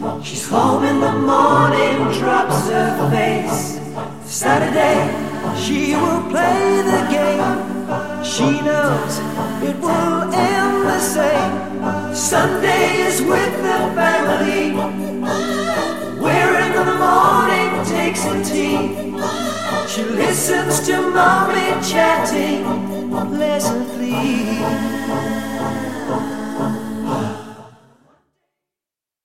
She's home in the morning, drops her face. Saturday, she will play the game. She knows it will end the same. Sunday is with the family, where in the morning takes a tea. She listens to mommy chatting pleasantly.